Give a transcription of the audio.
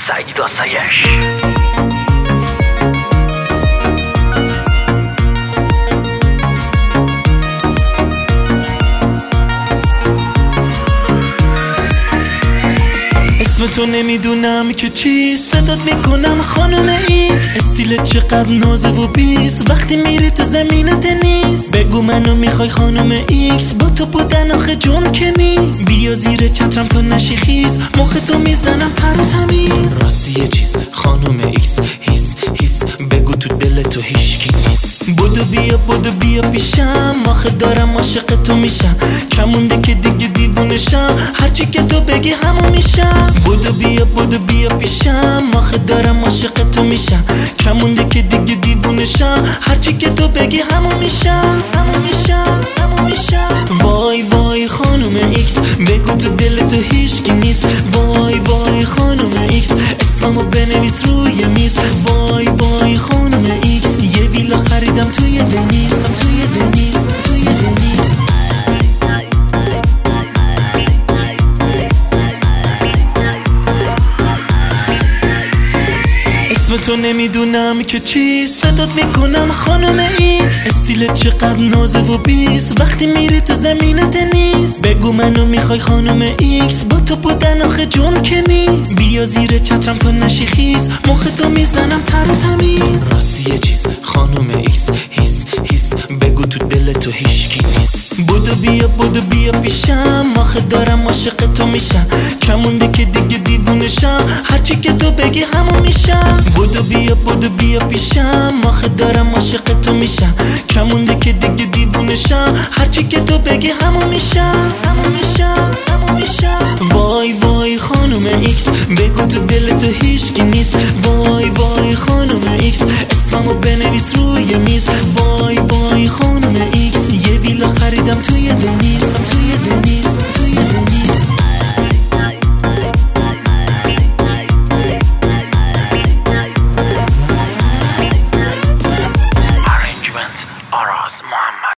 سعید آسایش. اسم تو نمیدونم که چیست، صدات میکنم خانم ایکس. استیلت چقدر نازه و بیست، وقتی میری تو زمین تنیس. بگو منو میخوای خانم ایکس، با تو بودن آخه جون که نیست. بیا زیر چترم تا نشی خیس، مخ تو میزنم تر و تمیز. راستی یه چیز خانم ایکس، هیس بگو تو دل تو هیچکی نیست. بدو بیا پیشم، آخه دارم عاشق تو میشم. کمونده که دیگه دیوونشم، هرچی که تو بگی همون میشم. بدو بیا پیشم، آخه دارم عاشق تو میشم. کمونده که دیگه دیوونشم، هرچی که تو بگی همون میشم. وای خانم ایکس، بگو تو دل تو هیچکی نیست. وای خانم ایکس، اسممو بنویس روی میز. وای خانم ایکس، یه ویلا خریدم توی ونیز. اسم تو نمیدونم که چیست، صدات میکنم خانم ایکس. استیلت چقدر نازه و بیست، وقتی میری تو زمین تنیس. بگو منو میخوای خانم ایکس، با تو بودن آخه جون که نیست. بیا زیر چترم تا نشی خیس، مخ تو میزنم تر و تمیز. راستی یه چیز خانم ایکس، هیس بگو تو دل تو هیچکی نیست. بدو بیا پیشم، آخه دارم عاشق تو میشم. کمونده که دیگه دیوونشم، هرچی که تو بگی همون میشم. بدو بیا پیشم، آخه دارم عاشق تو میشم. کمونده که دیگه دیوونشم، هرچی که تو بگی همون میشم. وای خانم ایکس، بگو تو دل تو هیچکی نیست. وای خانم ایکس، اسممو بنویس روی میز. وای